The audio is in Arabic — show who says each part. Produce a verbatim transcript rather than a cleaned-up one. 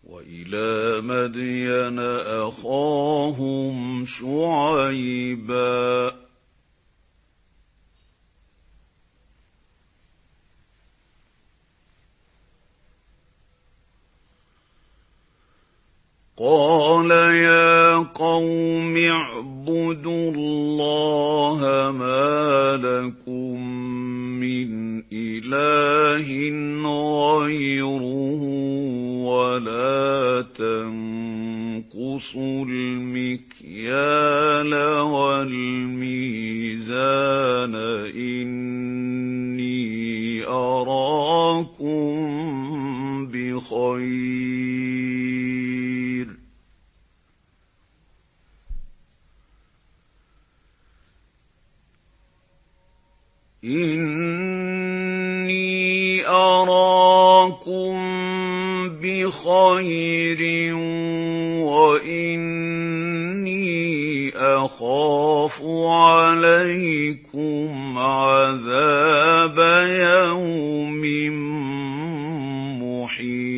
Speaker 1: وَإِلَىٰ مَدْيَنَ أَخَاهُمْ شُعَيْبًا ۗ قَالَ يَا قَوْمِ اعْبُدُوا اللَّهَ مَا لَكُم مِّنْ إِلَٰهٍ غَيْرُهُ وَلَا تَنقُصُوا الْمِكْيَالَ وَالْمِيزَانَ ۚ إِنِّي أَرَاكُم بِخَيْرٍ ۖ إِنِّي أَرَاكُم بِخَيْرٍ وَإِنِّي أَخَافُ عَلَيْكُمْ عَذَابَ يَوْمٍ مُّحِيطٍ